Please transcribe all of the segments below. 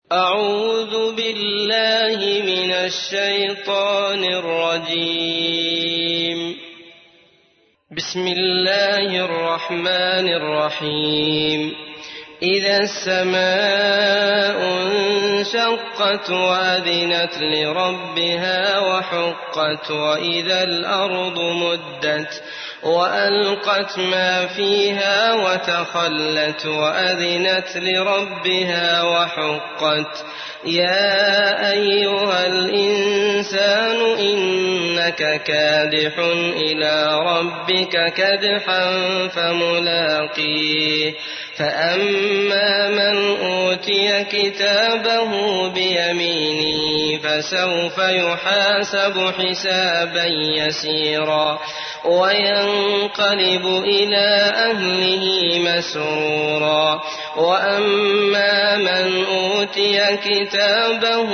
أعوذ بالله من الشيطان الرجيم. بسم الله الرحمن الرحيم. إذا السماء انشقت وأذنت لربها وحقت وإذا الأرض مدت وألقت ما فيها وتخلت وأذنت لربها وحقت. يا أيها الإنسان إنك كادح إلى ربك كدحا فملاقيه. فأما من أوتي كتابه بيمينه فسوف يحاسب حسابا يسيرا وينقلب إلى أهله مسرورا. وأما من أوتي كتابه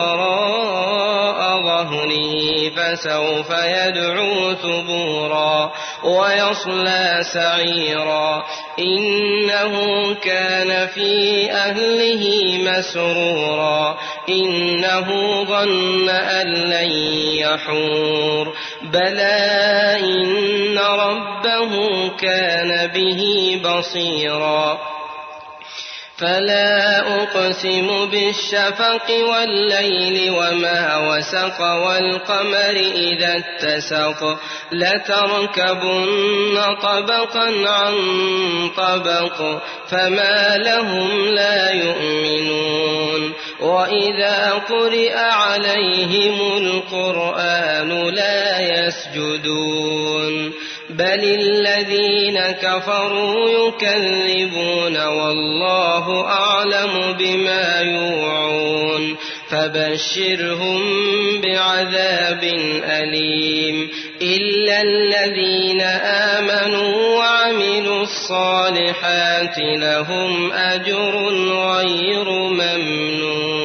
وراء ظهره فسوف يدعو ثبورا ويصلى سعيرا إنه كان في أهله مسرورا إنه ظن أن لن يحور بلى إن ربه كان به بصيرا. فلا أقسم بالشفق والليل وما وسق والقمر إذا اتسق لتركبن طبقا عن طبق فما لهم لا يؤمنون. وإذا قرئ عليهم القرآن لا يسجدون بل الذين كفروا يكذبون والله أعلم بما يوعون. فبشرهم بعذاب أليم إلا الذين آمنوا وعملوا الصالحات لهم أجر غير ممنون.